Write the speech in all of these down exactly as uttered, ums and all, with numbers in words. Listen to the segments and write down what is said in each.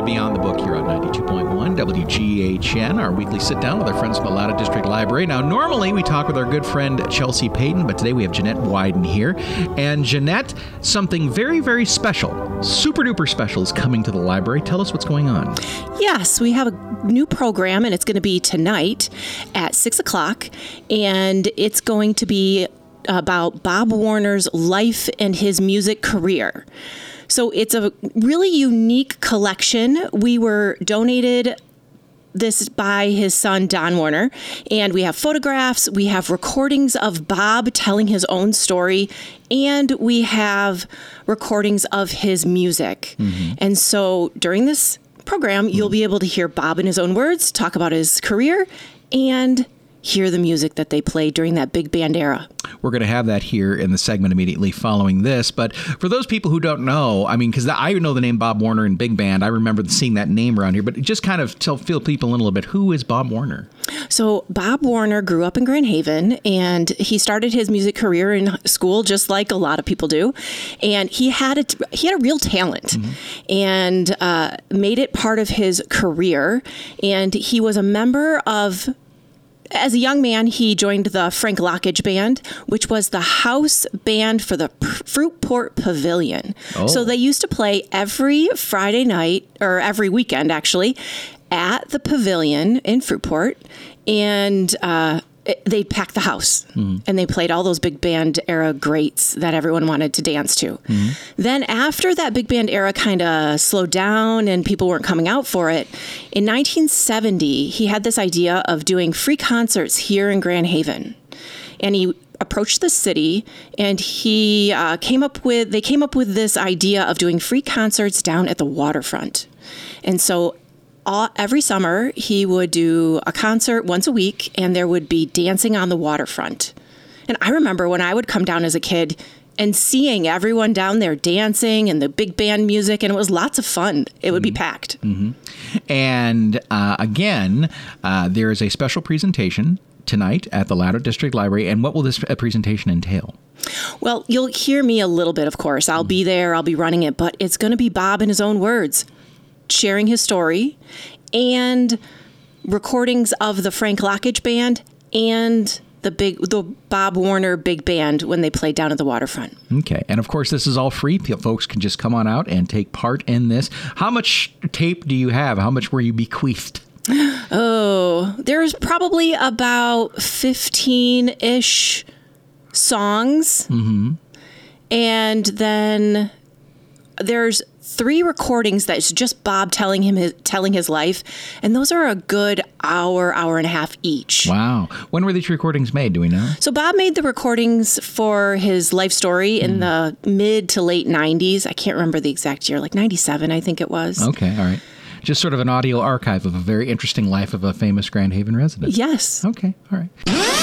Beyond the Book here on ninety-two point one W G H N, our weekly sit-down with our friends from the Loudoun District Library. Now, normally we talk with our good friend Chelsea Payton, but today we have Jeanette Wyden here. And Jeanette, something very, very special, super-duper special is coming to the library. Tell us what's going on. Yes, we have a new program, and it's going to be tonight at six o'clock, and it's going to be about Bob Warner's life and his music career. So it's a really unique collection. We were donated this by his son, Don Warner, and we have photographs, we have recordings of Bob telling his own story, and we have recordings of his music. Mm-hmm. And so during this program, you'll be able to hear Bob in his own words talk about his career and hear the music that they played during that big band era. We're going to have that here in the segment immediately following this. But for those people who don't know, I mean, because I know the name Bob Warner and big band. I remember seeing that name around here. But just kind of tell fill people in a little bit, who is Bob Warner? So Bob Warner grew up in Grand Haven, and he started his music career in school just like a lot of people do. And he had a, he had a real talent mm-hmm. and uh, made it part of his career. And he was a member of... As a young man, he joined the Frank Lockage Band, which was the house band for the P- Fruitport Pavilion. Oh. So they used to play every Friday night, or every weekend, actually, at the Pavilion in Fruitport. And uh, it, they packed the house. Mm-hmm. And they played all those big band era greats that everyone wanted to dance to. Mm-hmm. Then after that big band era kind of slowed down and people weren't coming out for it, in nineteen seventy, he had this idea of doing free concerts here in Grand Haven. And he approached the city, and he uh, came up with, they came up with this idea of doing free concerts down at the waterfront. And so all, every summer, he would do a concert once a week, and there would be dancing on the waterfront. And I remember when I would come down as a kid and seeing everyone down there dancing and the big band music, and it was lots of fun. It would mm-hmm. be packed. Mm-hmm. And uh, again, uh, there is a special presentation tonight at the Loudoun District Library. And what will this presentation entail? Well, you'll hear me a little bit, of course. I'll mm-hmm. be there. I'll be running it. But it's going to be Bob in his own words, sharing his story, and recordings of the Frank Lockage Band and the big the Bob Warner big band when they played down at the waterfront. Okay. And of course, this is all free. Folks can just come on out and take part in this. How much tape do you have? How much were you bequeathed? Oh, there's probably about fifteen-ish songs. Mm-hmm. And then there's three recordings that's just Bob telling him his, telling his life, and those are a good hour, hour and a half each. Wow. When were these recordings made? Do we know? So Bob made the recordings for his life story in mm. the mid to late nineties. I can't remember the exact year, like ninety-seven, I think it was. Okay, all right. Just sort of an audio archive of a very interesting life of a famous Grand Haven resident. Yes. Okay, all right.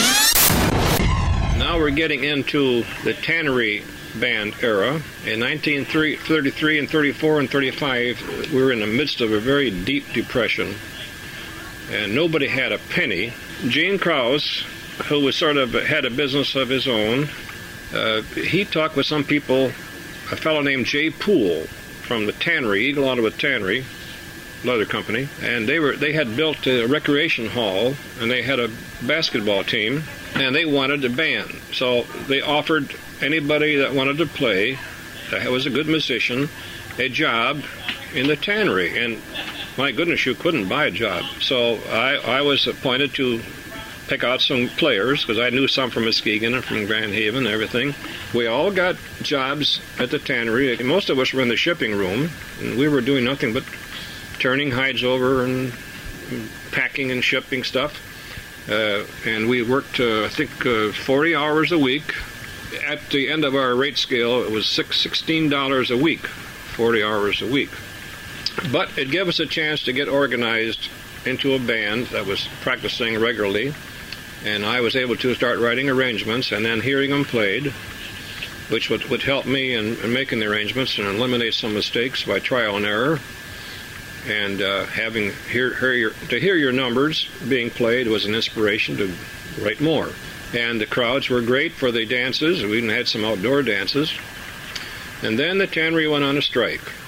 Now we're getting into the Tannery Band era. In nineteen thirty-three and thirty-four and thirty-five, we were in the midst of a very deep depression, and nobody had a penny. Gene Krause, who was sort of had a business of his own, uh, he talked with some people, a fellow named Jay Poole from the Tannery, Eagle Ottawa Tannery Leather Company, and they were they had built a recreation hall, and they had a basketball team, and they wanted a band. So they offered anybody that wanted to play, that was a good musician, a job in the Tannery. And my goodness, you couldn't buy a job. So I, I was appointed to pick out some players, because I knew some from Muskegon and from Grand Haven and everything. We all got jobs at the Tannery. Most of us were in the shipping room, and we were doing nothing but turning hides over and packing and shipping stuff. Uh, and we worked, uh, I think, uh, forty hours a week. At the end of our rate scale, it was six, sixteen dollars a week, forty hours a week. But it gave us a chance to get organized into a band that was practicing regularly, and I was able to start writing arrangements and then hearing them played, which would, would help me in, in making the arrangements and eliminate some mistakes by trial and error. And uh, having hear, hear your, to hear your numbers being played was an inspiration to write more. And the crowds were great for the dances. We even had some outdoor dances. And then the Tannery went on a strike.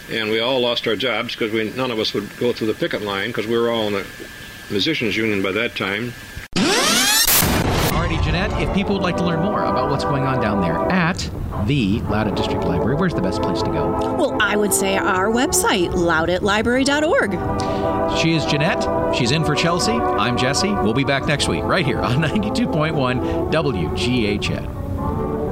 and we all lost our jobs because we none of us would go through the picket line because we were all in the musicians union by that time. Alrighty, Jeanette, if people would like to learn more about what's going on down there at the Loudoun District Library, where's the best place to go? Well, I would say our website, loudoun library dot org. She is Jeanette. She's in for Chelsea. I'm Jesse. We'll be back next week right here on ninety-two point one W G H N.